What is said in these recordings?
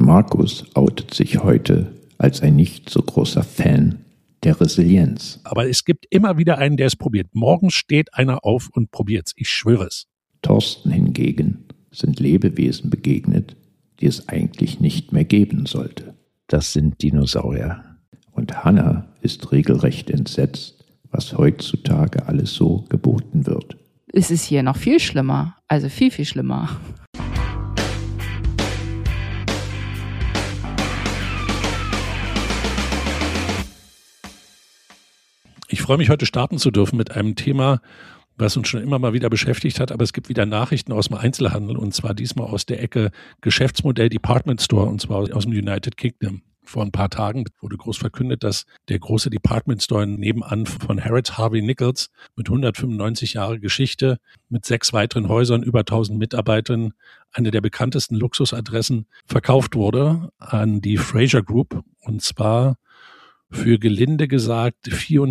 Markus outet sich heute als ein nicht so großer Fan der Resilienz. Aber es gibt immer wieder einen, der es probiert. Morgen steht einer auf und probiert's. Ich schwöre es. Thorsten hingegen sind Lebewesen begegnet, die es eigentlich nicht mehr geben sollte. Das sind Dinosaurier. Und Hannah ist regelrecht entsetzt, was heutzutage alles so geboten wird. Es ist hier noch viel schlimmer. Also viel, viel schlimmer. Ich freue mich, heute starten zu dürfen mit einem Thema, was uns schon immer mal wieder beschäftigt hat, aber es gibt wieder Nachrichten aus dem Einzelhandel und zwar diesmal aus der Ecke Geschäftsmodell Department Store und zwar aus dem United Kingdom. Vor ein paar Tagen wurde groß verkündet, dass der große Department Store nebenan von Harrods Harvey Nichols mit 195 Jahre Geschichte, mit 6 weiteren Häusern, über 1000 Mitarbeitern, eine der bekanntesten Luxusadressen verkauft wurde an die Fraser Group und zwar für gelinde gesagt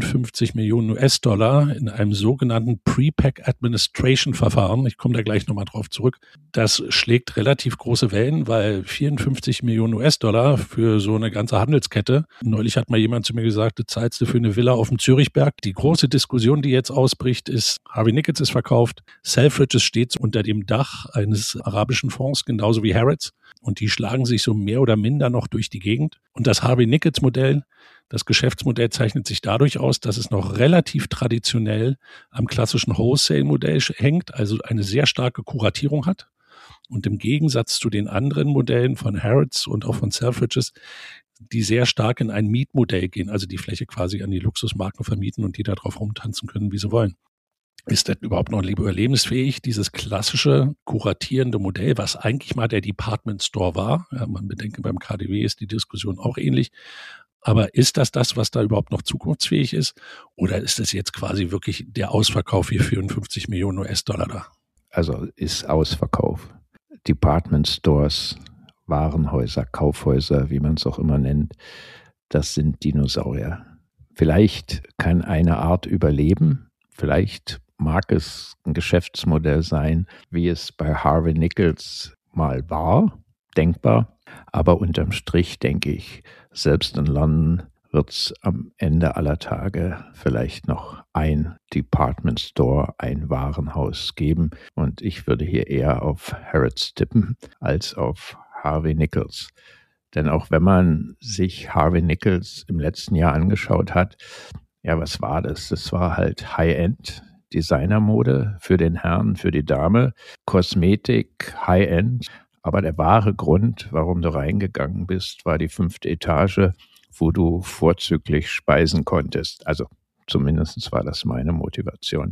54 Millionen US-Dollar in einem sogenannten Pre-Pack Administration Verfahren. Ich komme da gleich nochmal drauf zurück. Das schlägt relativ große Wellen, weil 54 Millionen US-Dollar für so eine ganze Handelskette. Neulich hat mal jemand zu mir gesagt, du zahlst du für eine Villa auf dem Zürichberg. Die große Diskussion, die jetzt ausbricht, ist, Harvey Nichols ist verkauft. Selfridges steht unter dem Dach eines arabischen Fonds, genauso wie Harrods. Und die schlagen sich so mehr oder minder noch durch die Gegend. Und das Harvey Nichols Modell, das Geschäftsmodell zeichnet sich dadurch aus, dass es noch relativ traditionell am klassischen Wholesale-Modell hängt, also eine sehr starke Kuratierung hat. Und im Gegensatz zu den anderen Modellen von Harrods und auch von Selfridges, die sehr stark in ein Mietmodell gehen, also die Fläche quasi an die Luxusmarken vermieten und die da drauf rumtanzen können, wie sie wollen. Ist das überhaupt noch überlebensfähig, dieses klassische kuratierende Modell, was eigentlich mal der Department Store war? Ja, man bedenke, beim KaDeWe ist die Diskussion auch ähnlich. Aber ist das, was da überhaupt noch zukunftsfähig ist? Oder ist das jetzt quasi wirklich der Ausverkauf hier 54 Millionen US-Dollar da? Also ist Ausverkauf. Department Stores, Warenhäuser, Kaufhäuser, wie man es auch immer nennt, das sind Dinosaurier. Vielleicht kann eine Art überleben, vielleicht mag es ein Geschäftsmodell sein, wie es bei Harvey Nichols mal war, denkbar. Aber unterm Strich denke ich, selbst in London wird es am Ende aller Tage vielleicht noch ein Department Store, ein Warenhaus geben. Und ich würde hier eher auf Harrods tippen als auf Harvey Nichols. Denn auch wenn man sich Harvey Nichols im letzten Jahr angeschaut hat, ja, was war das? Das war halt High-End Designermode für den Herrn, für die Dame, Kosmetik, High-End. Aber der wahre Grund, warum du reingegangen bist, war die 5. Etage, wo du vorzüglich speisen konntest. Also zumindest war das meine Motivation.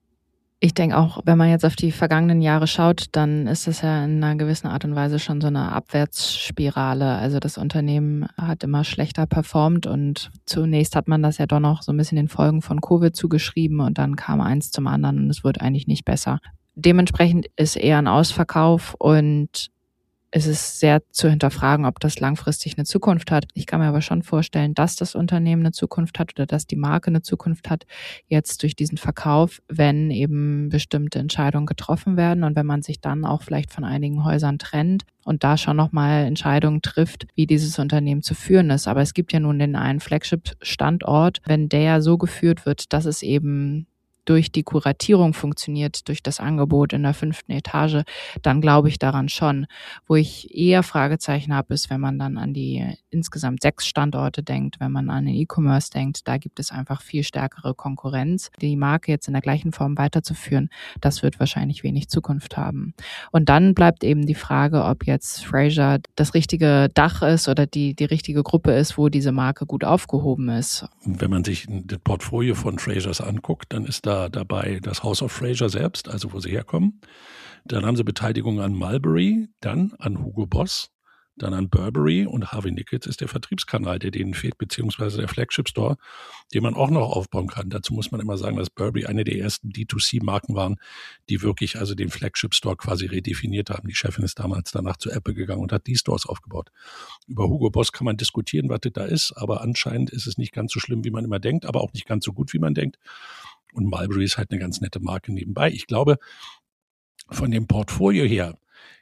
Ich denke auch, wenn man jetzt auf die vergangenen Jahre schaut, dann ist das ja in einer gewissen Art und Weise schon so eine Abwärtsspirale. Also das Unternehmen hat immer schlechter performt und zunächst hat man das ja doch noch so ein bisschen den Folgen von Covid zugeschrieben und dann kam eins zum anderen und es wird eigentlich nicht besser. Dementsprechend ist eher ein Ausverkauf und es ist sehr zu hinterfragen, ob das langfristig eine Zukunft hat. Ich kann mir aber schon vorstellen, dass das Unternehmen eine Zukunft hat oder dass die Marke eine Zukunft hat, jetzt durch diesen Verkauf, wenn eben bestimmte Entscheidungen getroffen werden und wenn man sich dann auch vielleicht von einigen Häusern trennt und da schon nochmal Entscheidungen trifft, wie dieses Unternehmen zu führen ist. Aber es gibt ja nun den einen Flagship-Standort, wenn der so geführt wird, dass es eben durch die Kuratierung funktioniert, durch das Angebot in der 5. Etage, dann glaube ich daran schon. Wo ich eher Fragezeichen habe, ist, wenn man dann an die insgesamt 6 Standorte denkt, wenn man an den E-Commerce denkt, da gibt es einfach viel stärkere Konkurrenz. Die Marke jetzt in der gleichen Form weiterzuführen, das wird wahrscheinlich wenig Zukunft haben. Und dann bleibt eben die Frage, ob jetzt Fraser das richtige Dach ist oder die richtige Gruppe ist, wo diese Marke gut aufgehoben ist. Wenn man sich das Portfolio von Frasers anguckt, dann ist da dabei das House of Fraser selbst, also wo sie herkommen. Dann haben sie Beteiligung an Mulberry, dann an Hugo Boss, dann an Burberry und Harvey Nichols ist der Vertriebskanal, der denen fehlt, beziehungsweise der Flagship Store, den man auch noch aufbauen kann. Dazu muss man immer sagen, dass Burberry eine der ersten D2C-Marken waren, die wirklich also den Flagship Store quasi redefiniert haben. Die Chefin ist damals danach zu Apple gegangen und hat die Stores aufgebaut. Über Hugo Boss kann man diskutieren, was das da ist, aber anscheinend ist es nicht ganz so schlimm, wie man immer denkt, aber auch nicht ganz so gut, wie man denkt. Und Mulberry ist halt eine ganz nette Marke nebenbei. Ich glaube, von dem Portfolio her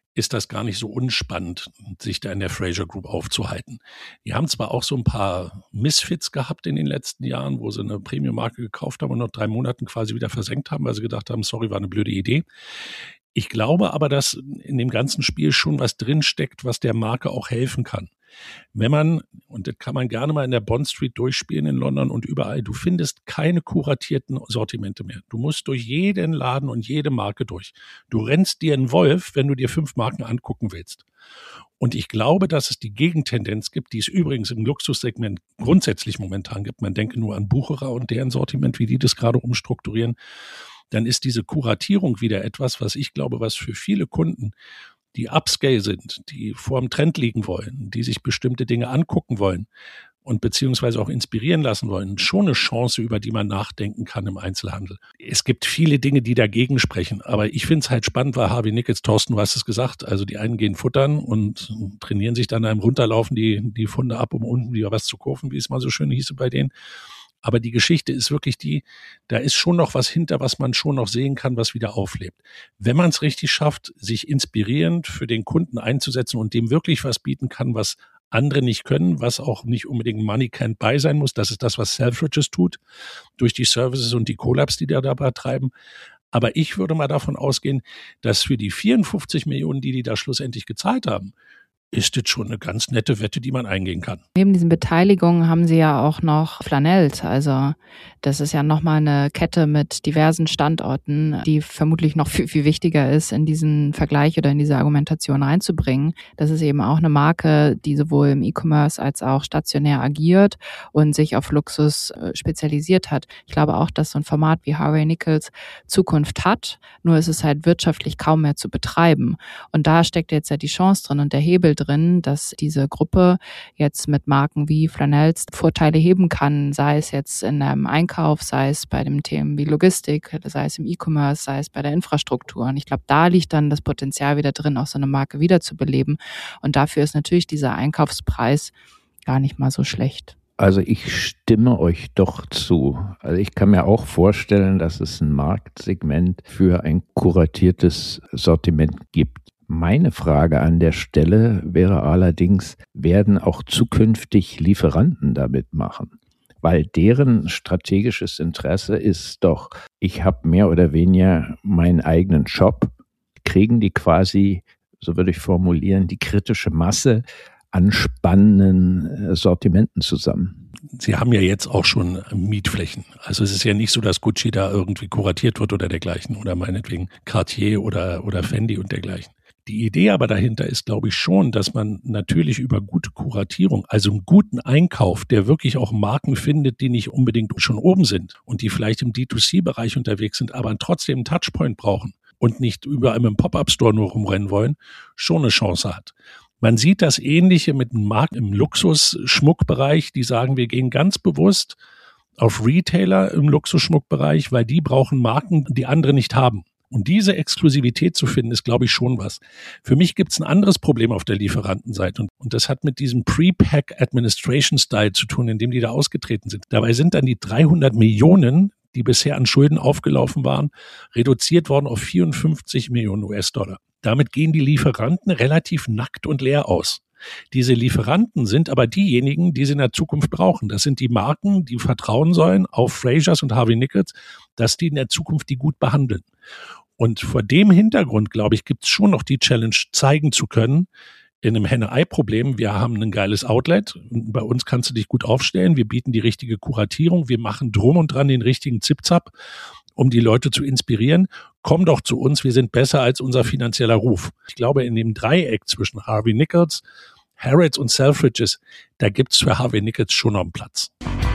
ist das gar nicht so unspannend, sich da in der Fraser Group aufzuhalten. Die haben zwar auch so ein paar Misfits gehabt in den letzten Jahren, wo sie eine Premium-Marke gekauft haben und nach 3 Monaten quasi wieder versenkt haben, weil sie gedacht haben, sorry, war eine blöde Idee. Ich glaube aber, dass in dem ganzen Spiel schon was drinsteckt, was der Marke auch helfen kann. Wenn man, und das kann man gerne mal in der Bond Street durchspielen in London und überall, du findest keine kuratierten Sortimente mehr. Du musst durch jeden Laden und jede Marke durch. Du rennst dir einen Wolf, wenn du dir 5 Marken angucken willst. Und ich glaube, dass es die Gegentendenz gibt, die es übrigens im Luxussegment grundsätzlich momentan gibt. Man denke nur an Bucherer und deren Sortiment, wie die das gerade umstrukturieren. Dann ist diese Kuratierung wieder etwas, was ich glaube, was für viele Kunden, die upscale sind, die vor dem Trend liegen wollen, die sich bestimmte Dinge angucken wollen und beziehungsweise auch inspirieren lassen wollen, schon eine Chance, über die man nachdenken kann im Einzelhandel. Es gibt viele Dinge, die dagegen sprechen, aber ich finde es halt spannend, weil Harvey Nichols, Thorsten, du hast es gesagt, also die einen gehen futtern und trainieren sich dann einem runterlaufen die Funde ab, um unten wieder was zu kaufen, wie es mal so schön hieße bei denen. Aber die Geschichte ist wirklich da ist schon noch was hinter, was man schon noch sehen kann, was wieder auflebt. Wenn man es richtig schafft, sich inspirierend für den Kunden einzusetzen und dem wirklich was bieten kann, was andere nicht können, was auch nicht unbedingt Money can't buy sein muss, das ist das, was Selfridges tut, durch die Services und die Collabs, die da dabei treiben. Aber ich würde mal davon ausgehen, dass für die 54 Millionen, die da schlussendlich gezahlt haben, ist das schon eine ganz nette Wette, die man eingehen kann. Neben diesen Beteiligungen haben sie ja auch noch Flanells. Also das ist ja nochmal eine Kette mit diversen Standorten, die vermutlich noch viel, viel wichtiger ist, in diesen Vergleich oder in diese Argumentation reinzubringen. Das ist eben auch eine Marke, die sowohl im E-Commerce als auch stationär agiert und sich auf Luxus spezialisiert hat. Ich glaube auch, dass so ein Format wie Harvey Nichols Zukunft hat, nur ist es halt wirtschaftlich kaum mehr zu betreiben. Und da steckt jetzt ja die Chance drin und der Hebel drin, dass diese Gruppe jetzt mit Marken wie Flanells Vorteile heben kann, sei es jetzt in einem Einkauf, sei es bei den Themen wie Logistik, sei es im E-Commerce, sei es bei der Infrastruktur. Und ich glaube, da liegt dann das Potenzial wieder drin, auch so eine Marke wiederzubeleben. Und dafür ist natürlich dieser Einkaufspreis gar nicht mal so schlecht. Also ich stimme euch doch zu. Also ich kann mir auch vorstellen, dass es ein Marktsegment für ein kuratiertes Sortiment gibt. Meine Frage an der Stelle wäre allerdings, werden auch zukünftig Lieferanten damit machen? Weil deren strategisches Interesse ist doch, ich habe mehr oder weniger meinen eigenen Shop, kriegen die quasi, so würde ich formulieren, die kritische Masse an spannenden Sortimenten zusammen. Sie haben ja jetzt auch schon Mietflächen. Also es ist ja nicht so, dass Gucci da irgendwie kuratiert wird oder dergleichen oder meinetwegen Cartier oder Fendi und dergleichen. Die Idee aber dahinter ist, glaube ich, schon, dass man natürlich über gute Kuratierung, also einen guten Einkauf, der wirklich auch Marken findet, die nicht unbedingt schon oben sind und die vielleicht im D2C-Bereich unterwegs sind, aber trotzdem einen Touchpoint brauchen und nicht überall im Pop-Up-Store nur rumrennen wollen, schon eine Chance hat. Man sieht das Ähnliche mit einem Markt im Luxusschmuckbereich, die sagen, wir gehen ganz bewusst auf Retailer im Luxusschmuckbereich, weil die brauchen Marken, die andere nicht haben. Und diese Exklusivität zu finden, ist, glaube ich, schon was. Für mich gibt es ein anderes Problem auf der Lieferantenseite. Und das hat mit diesem Pre-Pack Administration Style zu tun, in dem die da ausgetreten sind. Dabei sind dann die 300 Millionen, die bisher an Schulden aufgelaufen waren, reduziert worden auf 54 Millionen US-Dollar. Damit gehen die Lieferanten relativ nackt und leer aus. Diese Lieferanten sind aber diejenigen, die sie in der Zukunft brauchen. Das sind die Marken, die vertrauen sollen auf Frasers und Harvey Nichols, dass die in der Zukunft die gut behandeln. Und vor dem Hintergrund, glaube ich, gibt es schon noch die Challenge, zeigen zu können, in einem Henne-Ei-Problem, wir haben ein geiles Outlet, bei uns kannst du dich gut aufstellen, wir bieten die richtige Kuratierung, wir machen drum und dran den richtigen Zip-Zap, um die Leute zu inspirieren. Komm doch zu uns, wir sind besser als unser finanzieller Ruf. Ich glaube, in dem Dreieck zwischen Harvey Nichols, Harrods und Selfridges, da gibt es für Harvey Nichols schon noch einen Platz.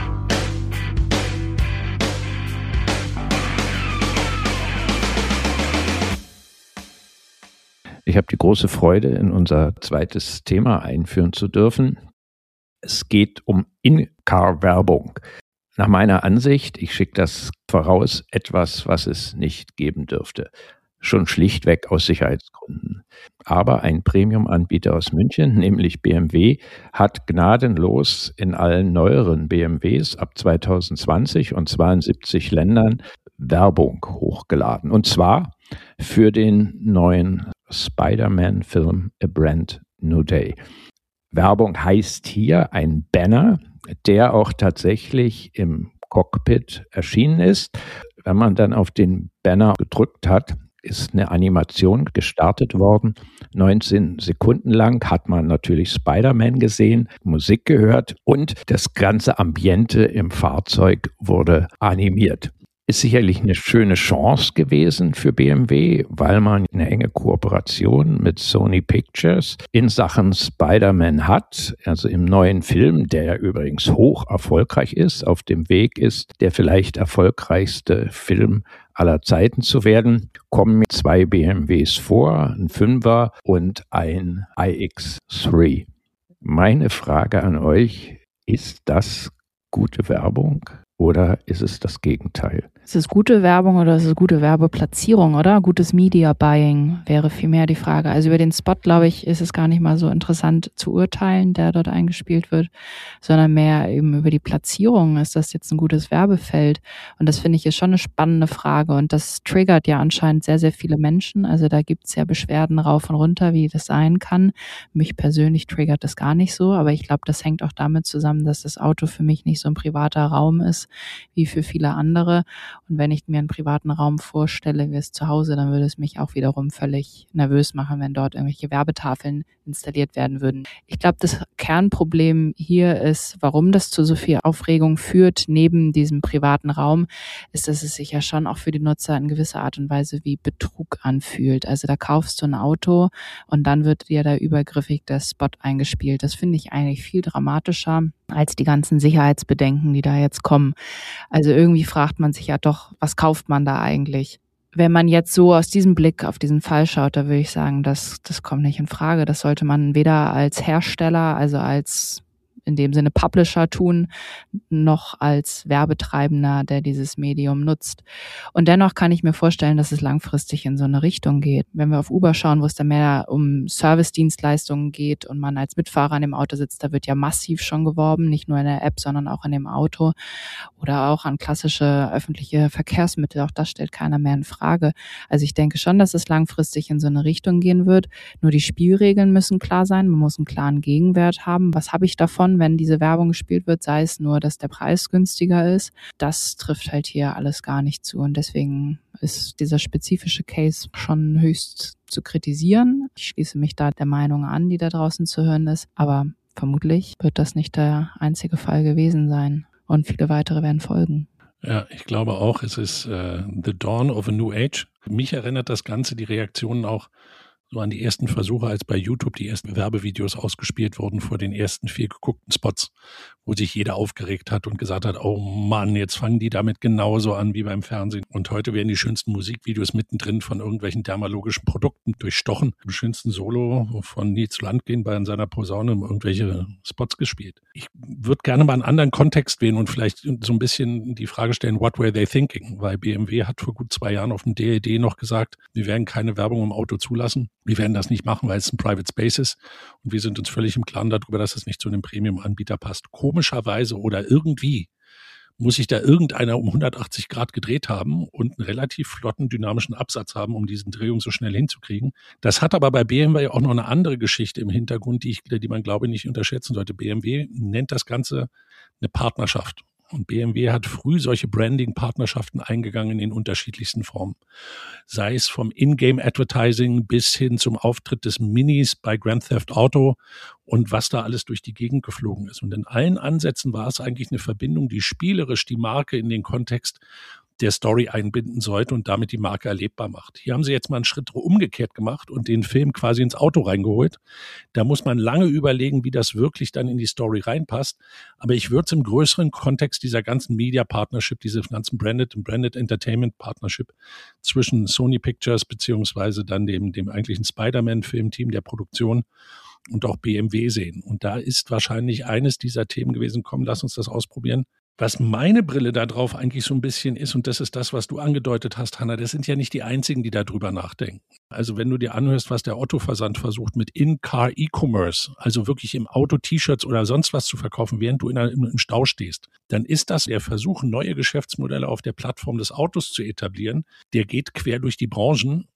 Ich habe die große Freude, in unser zweites Thema einführen zu dürfen. Es geht um In-Car-Werbung. Nach meiner Ansicht, ich schicke das voraus, etwas, was es nicht geben dürfte. Schon schlichtweg aus Sicherheitsgründen. Aber ein Premium-Anbieter aus München, nämlich BMW, hat gnadenlos in allen neueren BMWs ab 2020 und zwar in 70 Ländern Werbung hochgeladen. Und zwar für den neuen Spider-Man Film A Brand New Day. Werbung heißt hier ein Banner, der auch tatsächlich im Cockpit erschienen ist. Wenn man dann auf den Banner gedrückt hat, ist eine Animation gestartet worden. 19 Sekunden lang hat man natürlich Spider-Man gesehen, Musik gehört und das ganze Ambiente im Fahrzeug wurde animiert. Ist sicherlich eine schöne Chance gewesen für BMW, weil man eine enge Kooperation mit Sony Pictures in Sachen Spider-Man hat. Also im neuen Film, der ja übrigens hoch erfolgreich ist, auf dem Weg ist, der vielleicht erfolgreichste Film aller Zeiten zu werden, kommen 2 BMWs vor, ein 5er und ein iX3. Meine Frage an euch, ist das gute Werbung oder ist es das Gegenteil? Ist es gute Werbung oder ist es gute Werbeplatzierung, oder? Gutes Media Buying wäre vielmehr die Frage. Also über den Spot, glaube ich, ist es gar nicht mal so interessant zu urteilen, der dort eingespielt wird, sondern mehr eben über die Platzierung. Ist das jetzt ein gutes Werbefeld? Und das finde ich ist schon eine spannende Frage. Und das triggert ja anscheinend sehr, sehr viele Menschen. Also da gibt es ja Beschwerden rauf und runter, wie das sein kann. Mich persönlich triggert das gar nicht so, aber ich glaube, das hängt auch damit zusammen, dass das Auto für mich nicht so ein privater Raum ist, wie für viele andere. Und wenn ich mir einen privaten Raum vorstelle, wie es zu Hause, dann würde es mich auch wiederum völlig nervös machen, wenn dort irgendwelche Werbetafeln installiert werden würden. Ich glaube, das Kernproblem hier ist, warum das zu so viel Aufregung führt, neben diesem privaten Raum, ist, dass es sich ja schon auch für die Nutzer in gewisser Art und Weise wie Betrug anfühlt. Also da kaufst du ein Auto und dann wird dir da übergriffig der Spot eingespielt. Das finde ich eigentlich viel dramatischer als die ganzen Sicherheitsbedenken, die da jetzt kommen. Also irgendwie fragt man sich ja doch, was kauft man da eigentlich? Wenn man jetzt so aus diesem Blick auf diesen Fall schaut, da würde ich sagen, das kommt nicht in Frage. Das sollte man weder als Hersteller, also als in dem Sinne Publisher tun, noch als Werbetreibender, der dieses Medium nutzt. Und dennoch kann ich mir vorstellen, dass es langfristig in so eine Richtung geht. Wenn wir auf Uber schauen, wo es dann mehr um Service-Dienstleistungen geht und man als Mitfahrer an dem Auto sitzt, da wird ja massiv schon geworben, nicht nur in der App, sondern auch in dem Auto oder auch an klassische öffentliche Verkehrsmittel. Auch das stellt keiner mehr in Frage. Also ich denke schon, dass es langfristig in so eine Richtung gehen wird. Nur die Spielregeln müssen klar sein. Man muss einen klaren Gegenwert haben. Was habe ich davon, wenn diese Werbung gespielt wird, sei es nur, dass der Preis günstiger ist? Das trifft halt hier alles gar nicht zu. Und deswegen ist dieser spezifische Case schon höchst zu kritisieren. Ich schließe mich da der Meinung an, die da draußen zu hören ist. Aber vermutlich wird das nicht der einzige Fall gewesen sein. Und viele weitere werden folgen. Ja, ich glaube auch, es ist the dawn of a new age. Mich erinnert das Ganze, die Reaktionen auch so an die ersten Versuche, als bei YouTube die ersten Werbevideos ausgespielt wurden vor den ersten 4 geguckten Spots, wo sich jeder aufgeregt hat und gesagt hat, oh Mann, jetzt fangen die damit genauso an wie beim Fernsehen. Und heute werden die schönsten Musikvideos mittendrin von irgendwelchen dermalogischen Produkten durchstochen. Im schönsten Solo von Nils Landgren bei seiner Posaune irgendwelche Spots gespielt. Ich würde gerne mal einen anderen Kontext wählen und vielleicht so ein bisschen die Frage stellen, what were they thinking? Weil BMW hat vor gut 2 Jahren auf dem DLD noch gesagt, wir werden keine Werbung im Auto zulassen. Wir werden das nicht machen, weil es ein Private Space ist. Und wir sind uns völlig im Klaren darüber, dass es nicht zu einem Premium-Anbieter passt. Komischerweise oder irgendwie muss sich da irgendeiner um 180 Grad gedreht haben und einen relativ flotten dynamischen Absatz haben, um diesen Drehung so schnell hinzukriegen. Das hat aber bei BMW auch noch eine andere Geschichte im Hintergrund, die man, glaube ich, nicht unterschätzen sollte. BMW nennt das Ganze eine Partnerschaft. Und BMW hat früh solche Branding-Partnerschaften eingegangen in unterschiedlichsten Formen. Sei es vom In-Game-Advertising bis hin zum Auftritt des Minis bei Grand Theft Auto und was da alles durch die Gegend geflogen ist. Und in allen Ansätzen war es eigentlich eine Verbindung, die spielerisch die Marke in den Kontext der Story einbinden sollte und damit die Marke erlebbar macht. Hier haben sie jetzt mal einen Schritt umgekehrt gemacht und den Film quasi ins Auto reingeholt. Da muss man lange überlegen, wie das wirklich dann in die Story reinpasst. Aber ich würde es im größeren Kontext dieser ganzen Media-Partnership, diese ganzen Branded Entertainment-Partnership zwischen Sony Pictures beziehungsweise dann dem eigentlichen Spider-Man-Filmteam der Produktion und auch BMW sehen. Und da ist wahrscheinlich eines dieser Themen gewesen, komm, lass uns das ausprobieren. Was meine Brille da drauf eigentlich so ein bisschen ist, und das ist das, was du angedeutet hast, Hanna, das sind ja nicht die einzigen, die da drüber nachdenken. Also wenn du dir anhörst, was der Otto-Versand versucht mit In-Car E-Commerce, also wirklich im Auto T-Shirts oder sonst was zu verkaufen, während du im Stau stehst, dann ist das der Versuch, neue Geschäftsmodelle auf der Plattform des Autos zu etablieren. Der geht quer durch die Branchen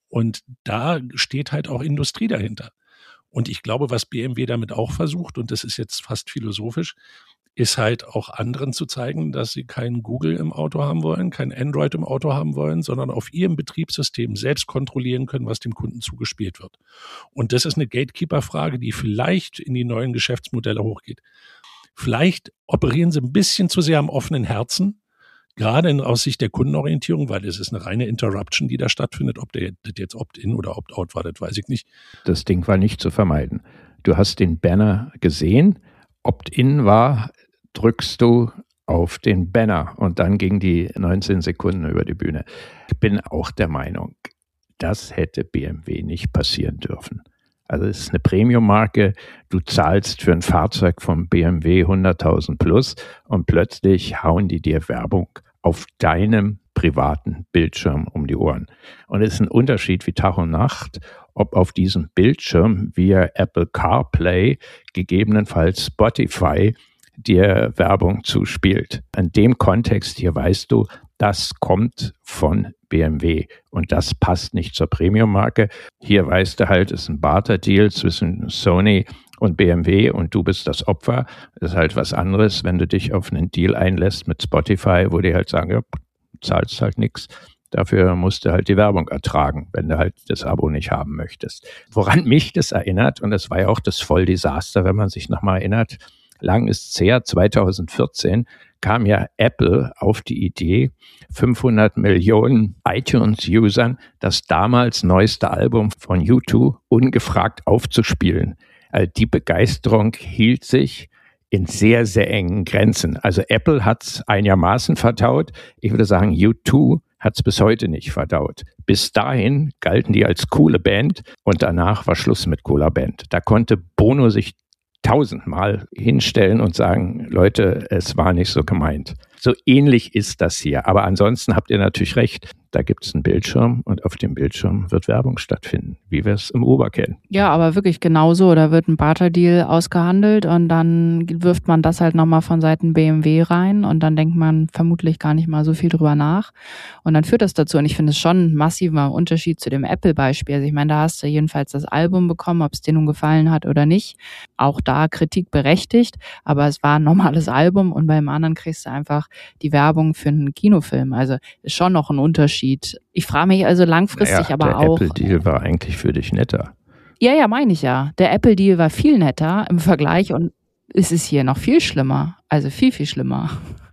Und da steht halt auch Industrie dahinter. Und ich glaube, was BMW damit auch versucht, und das ist jetzt fast philosophisch, ist halt auch anderen zu zeigen, dass sie kein Google im Auto haben wollen, kein Android im Auto haben wollen, sondern auf ihrem Betriebssystem selbst kontrollieren können, was dem Kunden zugespielt wird. Und das ist eine Gatekeeper-Frage, die vielleicht in die neuen Geschäftsmodelle hochgeht. Vielleicht operieren sie ein bisschen zu sehr am offenen Herzen, gerade aus Sicht der Kundenorientierung, weil es ist eine reine Interruption, die da stattfindet. Ob der jetzt Opt-in oder Opt-out war, das weiß ich nicht. Das Ding war nicht zu vermeiden. Du hast den Banner gesehen, Opt-in war, drückst du auf den Banner und dann ging die 19 Sekunden über die Bühne. Ich bin auch der Meinung, das hätte BMW nicht passieren dürfen. Also es ist eine Premium-Marke, du zahlst für ein Fahrzeug vom BMW 100.000 plus und plötzlich hauen die dir Werbung auf deinem privaten Bildschirm um die Ohren. Und es ist ein Unterschied wie Tag und Nacht, ob auf diesem Bildschirm via Apple CarPlay gegebenenfalls Spotify dir Werbung zuspielt. In dem Kontext hier weißt du, das kommt von BMW und das passt nicht zur Premium-Marke. Hier weißt du halt, es ist ein Barter-Deal zwischen Sony und BMW und du bist das Opfer. Das ist halt was anderes, wenn du dich auf einen Deal einlässt mit Spotify, wo die halt sagen, ja, zahlst halt nichts. Dafür musst du halt die Werbung ertragen, wenn du halt das Abo nicht haben möchtest. Woran mich das erinnert, und das war ja auch das Volldesaster, wenn man sich nochmal erinnert, lang ist es her, 2014 kam ja Apple auf die Idee, 500 Millionen iTunes-Usern das damals neueste Album von U2 ungefragt aufzuspielen. Also die Begeisterung hielt sich in sehr, sehr engen Grenzen. Also Apple hat es einigermaßen verdaut. Ich würde sagen, U2 hat es bis heute nicht verdaut. Bis dahin galten die als coole Band und danach war Schluss mit cooler Band. Da konnte Bono sich 1000-mal hinstellen und sagen, Leute, es war nicht so gemeint. So ähnlich ist das hier. Aber ansonsten habt ihr natürlich recht. Da gibt es einen Bildschirm und auf dem Bildschirm wird Werbung stattfinden, wie wir es im Uber kennen. Ja, aber wirklich genauso. Da wird ein Barter-Deal ausgehandelt und dann wirft man das halt nochmal von Seiten BMW rein und dann denkt man vermutlich gar nicht mal so viel drüber nach. Und dann führt das dazu. Und ich finde es schon ein massiver Unterschied zu dem Apple-Beispiel. Also ich meine, da hast du jedenfalls das Album bekommen, ob es dir nun gefallen hat oder nicht. Auch da Kritik berechtigt, aber es war ein normales Album und beim anderen kriegst du einfach die Werbung für einen Kinofilm. Also ist schon noch ein Unterschied. Ich frage mich also langfristig aber auch. Der Apple-Deal war eigentlich für dich netter. Ja, meine ich ja. Der Apple-Deal war viel netter im Vergleich und es ist hier noch viel schlimmer. Also viel, viel schlimmer.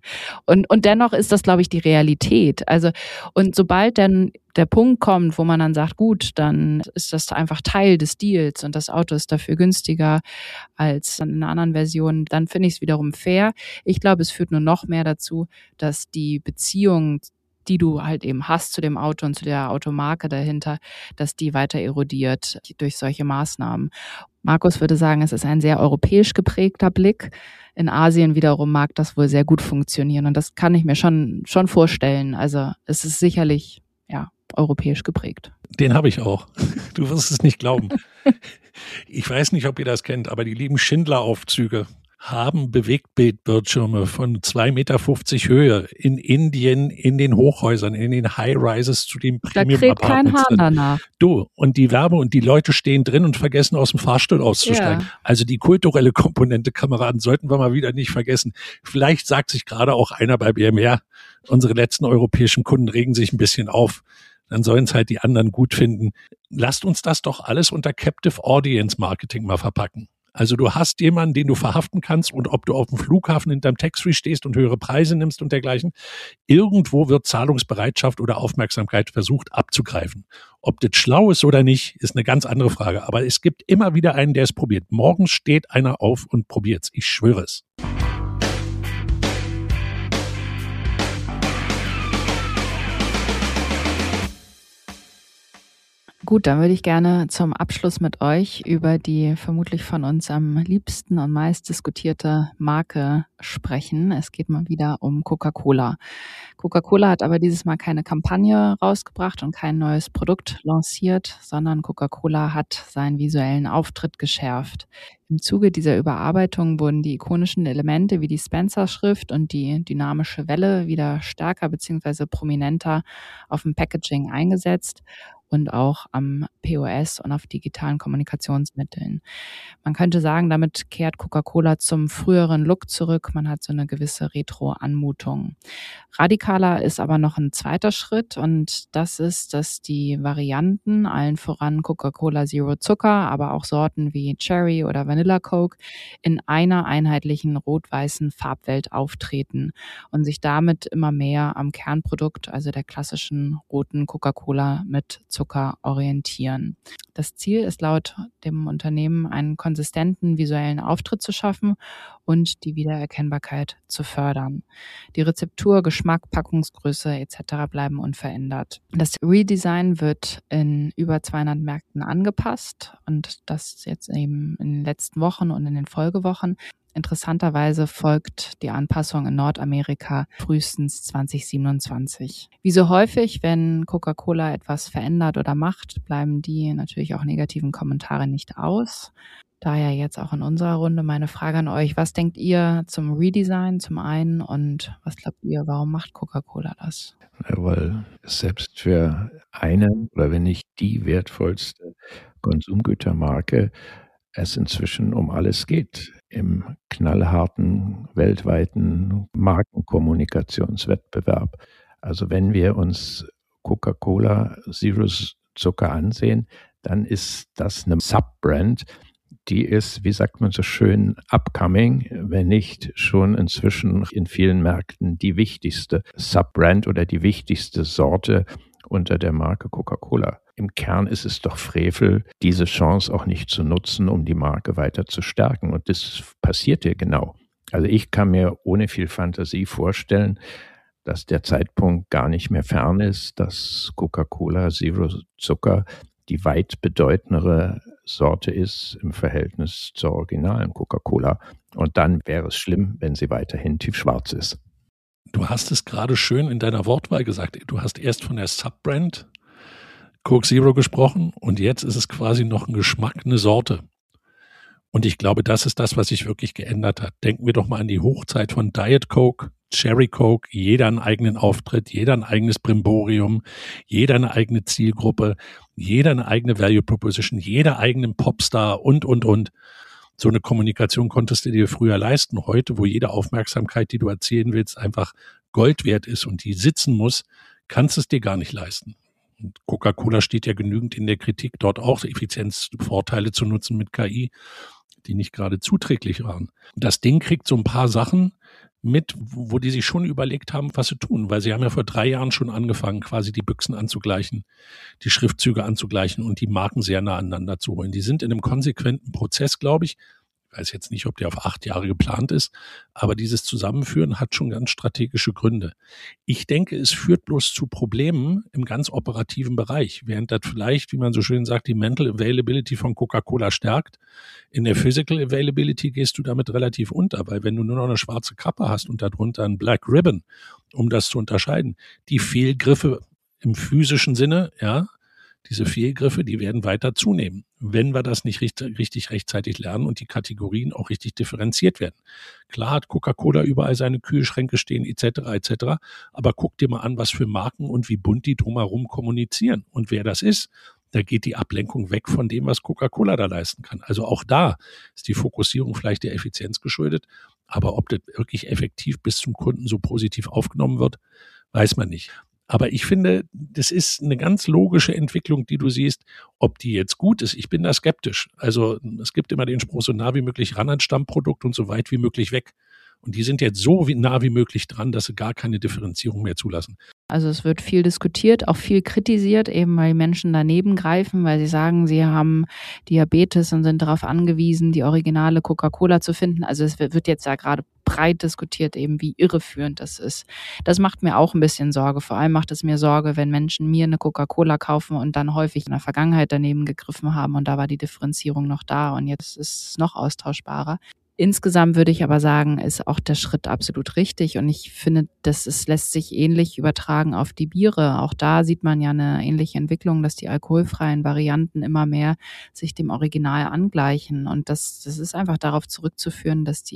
Und dennoch ist das, glaube ich, die Realität. Also, und sobald dann der Punkt kommt, wo man dann sagt, gut, dann ist das einfach Teil des Deals und das Auto ist dafür günstiger als in einer anderen Version, dann finde ich es wiederum fair. Ich glaube, es führt nur noch mehr dazu, dass die Beziehung, die du halt eben hast zu dem Auto und zu der Automarke dahinter, dass die weiter erodiert durch solche Maßnahmen. Markus würde sagen, es ist ein sehr europäisch geprägter Blick. In Asien wiederum mag das wohl sehr gut funktionieren und das kann ich mir schon vorstellen. Also es ist sicherlich, ja, europäisch geprägt. Den habe ich auch. Du wirst es nicht glauben. Ich weiß nicht, ob ihr das kennt, aber die lieben Schindler-Aufzüge haben Bewegtbildbildschirme von 2,50 Meter Höhe in Indien, in den Hochhäusern, in den High-Rises zu den Premium-Apartments. Da kräht kein Hahn danach. Du, und die Werbe und die Leute stehen drin und vergessen aus dem Fahrstuhl auszusteigen. Ja. Also die kulturelle Komponente, Kameraden, sollten wir mal wieder nicht vergessen. Vielleicht sagt sich gerade auch einer bei BMW, unsere letzten europäischen Kunden regen sich ein bisschen auf. Dann sollen es halt die anderen gut finden. Lasst uns das doch alles unter Captive Audience Marketing mal verpacken. Also du hast jemanden, den du verhaften kannst und ob du auf dem Flughafen hinterm Tax-Free stehst und höhere Preise nimmst und dergleichen, irgendwo wird Zahlungsbereitschaft oder Aufmerksamkeit versucht abzugreifen. Ob das schlau ist oder nicht, ist eine ganz andere Frage. Aber es gibt immer wieder einen, der es probiert. Morgens steht einer auf und probiert's. Ich schwöre es. Gut, dann würde ich gerne zum Abschluss mit euch über die vermutlich von uns am liebsten und meist diskutierte Marke sprechen. Es geht mal wieder um Coca-Cola. Coca-Cola hat aber dieses Mal keine Kampagne rausgebracht und kein neues Produkt lanciert, sondern Coca-Cola hat seinen visuellen Auftritt geschärft. Im Zuge dieser Überarbeitung wurden die ikonischen Elemente wie die Spencer-Schrift und die dynamische Welle wieder stärker bzw. prominenter auf dem Packaging eingesetzt. und auch am POS und auf digitalen Kommunikationsmitteln. Man könnte sagen, damit kehrt Coca-Cola zum früheren Look zurück. Man hat so eine gewisse Retro-Anmutung. Radikaler ist aber noch ein zweiter Schritt und das ist, dass die Varianten, allen voran Coca-Cola Zero Zucker, aber auch Sorten wie Cherry oder Vanilla Coke, in einer einheitlichen rot-weißen Farbwelt auftreten und sich damit immer mehr am Kernprodukt, also der klassischen roten Coca-Cola mit Zucker, orientieren. Das Ziel ist laut dem Unternehmen, einen konsistenten visuellen Auftritt zu schaffen und die Wiedererkennbarkeit zu fördern. Die Rezeptur, Geschmack, Packungsgröße etc. bleiben unverändert. Das Redesign wird in über 200 Märkten angepasst und das jetzt eben in den letzten Wochen und in den Folgewochen. Interessanterweise folgt die Anpassung in Nordamerika frühestens 2027. Wie so häufig, wenn Coca-Cola etwas verändert oder macht, bleiben die natürlich auch negativen Kommentare nicht aus. Daher jetzt auch in unserer Runde meine Frage an euch. Was denkt ihr zum Redesign zum einen und was glaubt ihr, warum macht Coca-Cola das? Ja, weil es selbst für eine oder wenn nicht die wertvollste Konsumgütermarke es inzwischen um alles geht im knallharten weltweiten Markenkommunikationswettbewerb. Also wenn wir uns Coca-Cola Zero Zucker ansehen, dann ist das eine Subbrand, die ist, wie sagt man so schön, upcoming, wenn nicht schon inzwischen in vielen Märkten die wichtigste Subbrand oder die wichtigste Sorte unter der Marke Coca-Cola. Im Kern ist es doch Frevel, diese Chance auch nicht zu nutzen, um die Marke weiter zu stärken. Und das passiert hier genau. Also ich kann mir ohne viel Fantasie vorstellen, dass der Zeitpunkt gar nicht mehr fern ist, dass Coca-Cola Zero Zucker die weit bedeutendere Sorte ist im Verhältnis zur originalen Coca-Cola. Und dann wäre es schlimm, wenn sie weiterhin tiefschwarz ist. Du hast es gerade schön in deiner Wortwahl gesagt. Du hast erst von der Subbrand Coke Zero gesprochen und jetzt ist es quasi noch ein Geschmack, eine Sorte. Und ich glaube, das ist das, was sich wirklich geändert hat. Denken wir doch mal an die Hochzeit von Diet Coke, Cherry Coke, jeder einen eigenen Auftritt, jeder ein eigenes Brimborium, jeder eine eigene Zielgruppe, jeder eine eigene Value Proposition, jeder eigenen Popstar und. So eine Kommunikation konntest du dir früher leisten. Heute, wo jede Aufmerksamkeit, die du erzählen willst, einfach Gold wert ist und die sitzen muss, kannst du es dir gar nicht leisten. Und Coca-Cola steht ja genügend in der Kritik, dort auch Effizienzvorteile zu nutzen mit KI, die nicht gerade zuträglich waren. Das Ding kriegt so ein paar Sachen mit, wo die sich schon überlegt haben, was sie tun, weil sie haben ja vor 3 Jahren schon angefangen, quasi die Büchsen anzugleichen, die Schriftzüge anzugleichen und die Marken sehr nah aneinander zu holen. Die sind in einem konsequenten Prozess, glaube ich. Ich weiß jetzt nicht, ob der auf 8 Jahre geplant ist, aber dieses Zusammenführen hat schon ganz strategische Gründe. Ich denke, es führt bloß zu Problemen im ganz operativen Bereich, während das vielleicht, wie man so schön sagt, die Mental Availability von Coca-Cola stärkt. In der Physical Availability gehst du damit relativ unter, weil wenn du nur noch eine schwarze Kappe hast und darunter ein Black Ribbon, um das zu unterscheiden, die Fehlgriffe im physischen Sinne, ja, diese Fehlgriffe, die werden weiter zunehmen, wenn wir das nicht richtig rechtzeitig lernen und die Kategorien auch richtig differenziert werden. Klar hat Coca-Cola überall seine Kühlschränke stehen etc., aber guck dir mal an, was für Marken und wie bunt die drumherum kommunizieren und wer das ist. Da geht die Ablenkung weg von dem, was Coca-Cola da leisten kann. Also auch da ist die Fokussierung vielleicht der Effizienz geschuldet, aber ob das wirklich effektiv bis zum Kunden so positiv aufgenommen wird, weiß man nicht. Aber ich finde, das ist eine ganz logische Entwicklung, die du siehst. Ob die jetzt gut ist, ich bin da skeptisch. Also es gibt immer den Spruch, so nah wie möglich ran ans Stammprodukt und so weit wie möglich weg. Und die sind jetzt so nah wie möglich dran, dass sie gar keine Differenzierung mehr zulassen. Also es wird viel diskutiert, auch viel kritisiert, eben weil Menschen daneben greifen, weil sie sagen, sie haben Diabetes und sind darauf angewiesen, die originale Coca-Cola zu finden. Also es wird jetzt ja gerade breit diskutiert, eben wie irreführend das ist. Das macht mir auch ein bisschen Sorge. Vor allem macht es mir Sorge, wenn Menschen mir eine Coca-Cola kaufen und dann häufig in der Vergangenheit daneben gegriffen haben und da war die Differenzierung noch da und jetzt ist es noch austauschbarer. Insgesamt würde ich aber sagen, ist auch der Schritt absolut richtig und ich finde, lässt sich ähnlich übertragen auf die Biere. Auch da sieht man ja eine ähnliche Entwicklung, dass die alkoholfreien Varianten immer mehr sich dem Original angleichen und das ist einfach darauf zurückzuführen, dass die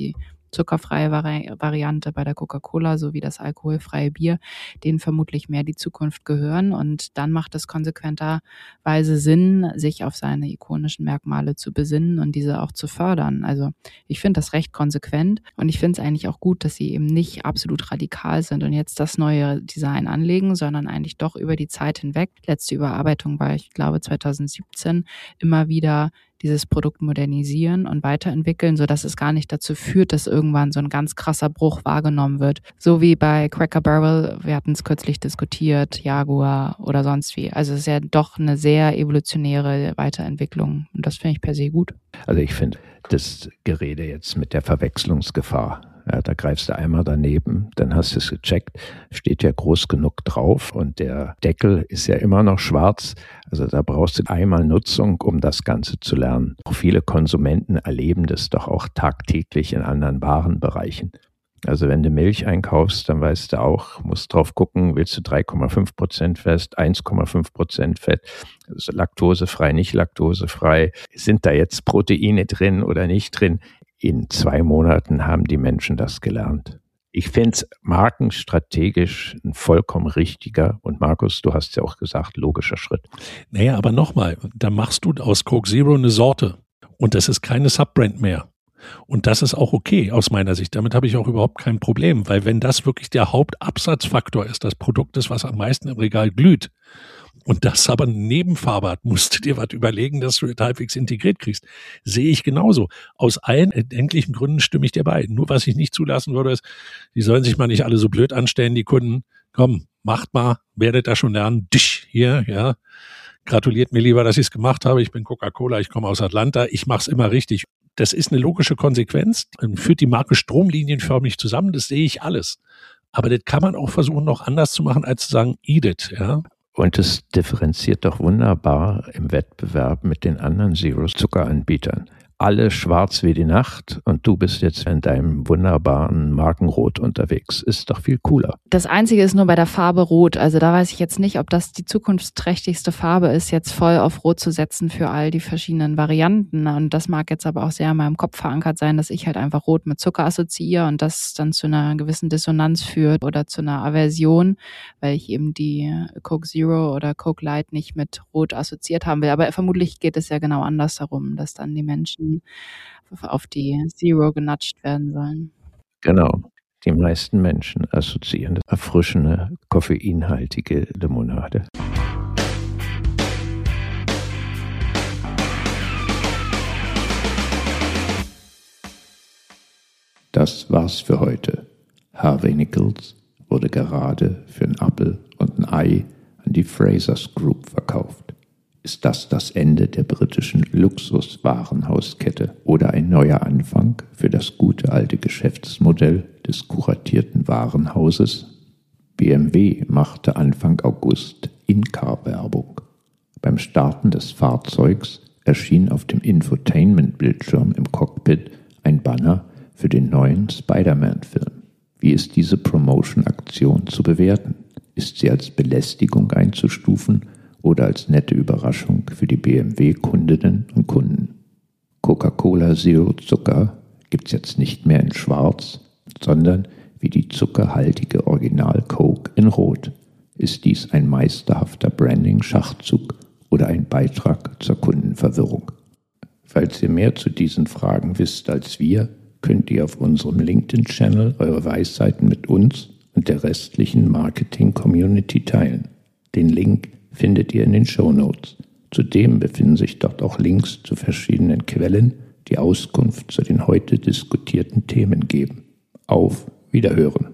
zuckerfreie Variante bei der Coca-Cola sowie das alkoholfreie Bier, denen vermutlich mehr die Zukunft gehören. Und dann macht es konsequenterweise Sinn, sich auf seine ikonischen Merkmale zu besinnen und diese auch zu fördern. Also ich finde das recht konsequent und ich finde es eigentlich auch gut, dass sie eben nicht absolut radikal sind und jetzt das neue Design anlegen, sondern eigentlich doch über die Zeit hinweg. Letzte Überarbeitung war, ich glaube, 2017, immer wieder dieses Produkt modernisieren und weiterentwickeln, sodass es gar nicht dazu führt, dass irgendwann so ein ganz krasser Bruch wahrgenommen wird. So wie bei Cracker Barrel, wir hatten es kürzlich diskutiert, Jaguar oder sonst wie. Also es ist ja doch eine sehr evolutionäre Weiterentwicklung und das finde ich per se gut. Also ich finde das Gerede jetzt mit der Verwechslungsgefahr, ja, da greifst du einmal daneben, dann hast du es gecheckt, steht ja groß genug drauf und der Deckel ist ja immer noch schwarz. Also da brauchst du einmal Nutzung, um das Ganze zu lernen. Auch viele Konsumenten erleben das doch auch tagtäglich in anderen Warenbereichen. Also wenn du Milch einkaufst, dann weißt du auch, musst drauf gucken, willst du 3,5% Fett, 1,5% Fett, also laktosefrei, nicht laktosefrei, sind da jetzt Proteine drin oder nicht drin? In 2 Monaten haben die Menschen das gelernt. Ich finde es markenstrategisch ein vollkommen richtiger und Markus, du hast ja auch gesagt, logischer Schritt. Naja, aber nochmal, da machst du aus Coke Zero eine Sorte und das ist keine Subbrand mehr. Und das ist auch okay aus meiner Sicht. Damit habe ich auch überhaupt kein Problem, weil wenn das wirklich der Hauptabsatzfaktor ist, das Produkt ist, was am meisten im Regal glüht, und das aber eine Nebenfarbe hat, musst du dir was überlegen, dass du das halbwegs integriert kriegst. Sehe ich genauso. Aus allen erdenklichen Gründen stimme ich dir bei. Nur was ich nicht zulassen würde, ist, die sollen sich mal nicht alle so blöd anstellen, die Kunden. Komm, macht mal, werdet da schon lernen. Dich hier, ja. Gratuliert mir lieber, dass ich es gemacht habe. Ich bin Coca-Cola, ich komme aus Atlanta, ich mache es immer richtig. Das ist eine logische Konsequenz, führt die Marke stromlinienförmig zusammen, das sehe ich alles. Aber das kann man auch versuchen, noch anders zu machen, als zu sagen, eat it, ja. Und es differenziert doch wunderbar im Wettbewerb mit den anderen Zero-Zucker-Anbietern. Alle schwarz wie die Nacht und du bist jetzt in deinem wunderbaren Markenrot unterwegs. Ist doch viel cooler. Das Einzige ist nur bei der Farbe Rot. Also da weiß ich jetzt nicht, ob das die zukunftsträchtigste Farbe ist, jetzt voll auf Rot zu setzen für all die verschiedenen Varianten. Und das mag jetzt aber auch sehr in meinem Kopf verankert sein, dass ich halt einfach Rot mit Zucker assoziiere und das dann zu einer gewissen Dissonanz führt oder zu einer Aversion, weil ich eben die Coke Zero oder Coke Light nicht mit Rot assoziiert haben will. Aber vermutlich geht es ja genau andersherum, dass dann die Menschen auf die Zero genatscht werden sollen. Genau. Die meisten Menschen assoziieren das erfrischende, koffeinhaltige Limonade. Das war's für heute. Harvey Nichols wurde gerade für einen Apfel und ein Ei an die Frasers Group verkauft. Ist das das Ende der britischen Luxuswarenhauskette oder ein neuer Anfang für das gute alte Geschäftsmodell des kuratierten Warenhauses? BMW machte Anfang August In-Car-Werbung. Beim Starten des Fahrzeugs erschien auf dem Infotainment-Bildschirm im Cockpit ein Banner für den neuen Spider-Man-Film. Wie ist diese Promotion-Aktion zu bewerten? Ist sie als Belästigung einzustufen oder als nette Überraschung für die BMW-Kundinnen und Kunden? Coca-Cola Zero Zucker gibt's jetzt nicht mehr in Schwarz, sondern wie die zuckerhaltige Original Coke in Rot. Ist dies ein meisterhafter Branding-Schachzug oder ein Beitrag zur Kundenverwirrung? Falls ihr mehr zu diesen Fragen wisst als wir, könnt ihr auf unserem LinkedIn-Channel eure Weisheiten mit uns und der restlichen Marketing-Community teilen. Den Link findet ihr in den Shownotes. Zudem befinden sich dort auch Links zu verschiedenen Quellen, die Auskunft zu den heute diskutierten Themen geben. Auf Wiederhören!